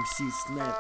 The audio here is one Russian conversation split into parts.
MC Snap.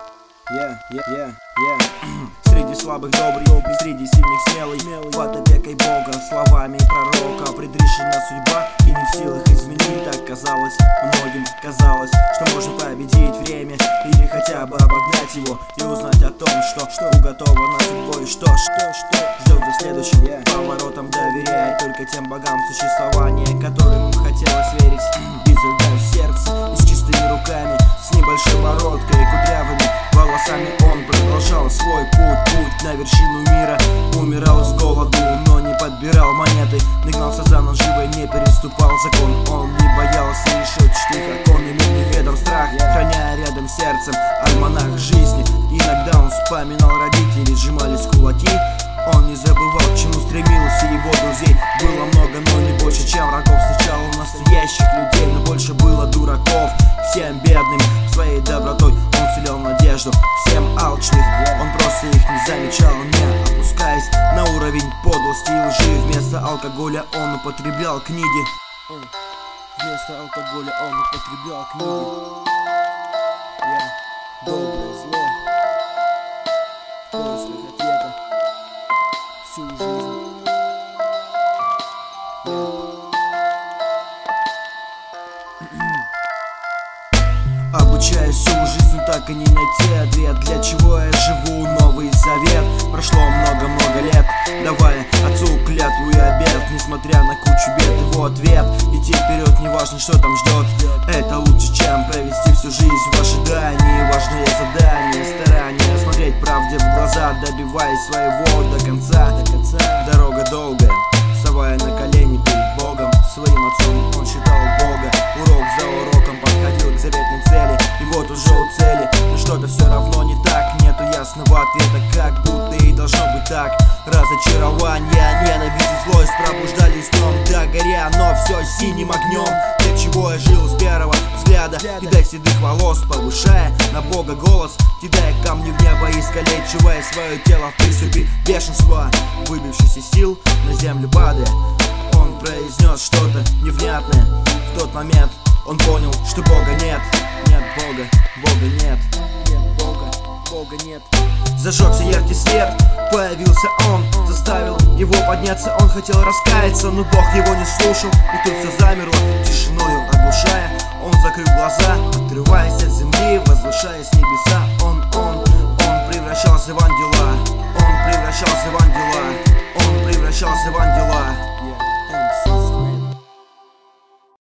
Среди слабых добрый, среди сильных смелый, под опекой Бога, словами пророка. Предрешена судьба и не в силах изменить. Так казалось, многим казалось, что можно победить время или хотя бы обогнать его и узнать о том, что уготовано судьбой. Что ждет за следующим поворотом. Доверяй только тем богам существования, которым хотелось верить. Без льда в сердце и с чистыми руками, с небольшой бородкой и кудрявыми волосами он продолжал свой путь на вершину мира. Умирал с голоду, но не подбирал монеты, не гнался за наживой, не переступал закон. Он не боялся решетчатых окон, ему неведом страх, храня рядом сердцем альманах жизни. Иногда он вспоминал родителей, сжимались кулаки. Он не забывал, к чему стремился, его друзей было много, но не больше, чем врагов. Встречал он настоящих людей, но больше было дураков. Всем бедным своей добротой он вселял надежду, всем алчных он просто их не замечал, не опускаясь на уровень подлости и лжи. Вместо алкоголя он употреблял книги. Вместо алкоголя он употреблял книги. Доброе зло в поисках ответа всю жизнь. Обучаюсь всю жизнь, так и не найти ответ. Для чего я живу, Новый Завет. Прошло много-много лет, давая отцу клятву и обет. Несмотря на кучу бед, его ответ: идти вперед, не важно, что там ждет. Это лучше, чем провести всю жизнь в ожидании. Важное задание, старание, смотреть правде в глаза, добиваясь своего до конца. Дорога долгая, вставая на колени перед Богом. Своим отцом он считал Бога. Урок за уроком подходил к заветной цели. И вот уже у цели, но что-то все равно не так. Нету ясного ответа, как будто и должно быть так. Разочарование, ненависть и злость пробуждались днем до горя, но все синим огнем. Для чего я жил с первого взгляда, кидая седых волос, повышая на Бога голос, кидая камни в небо, искалечивая свое тело в приступе бешенства. Выбившись из сил, на землю падая, он произнес что-то невнятное. В тот момент он понял, что Бога нет. Нет Бога, Бога нет. Нет Бога, Бога нет. Зажегся яркий свет, появился он, заставил его подняться. Он хотел раскаяться, но Бог его не слушал. И тут все замерло, тишиною оглушая. Он закрыл глаза, отрываясь от земли, возвышаясь в небеса. Он превращался в ангела. Он превращался в ангела. Он превращался в ангела.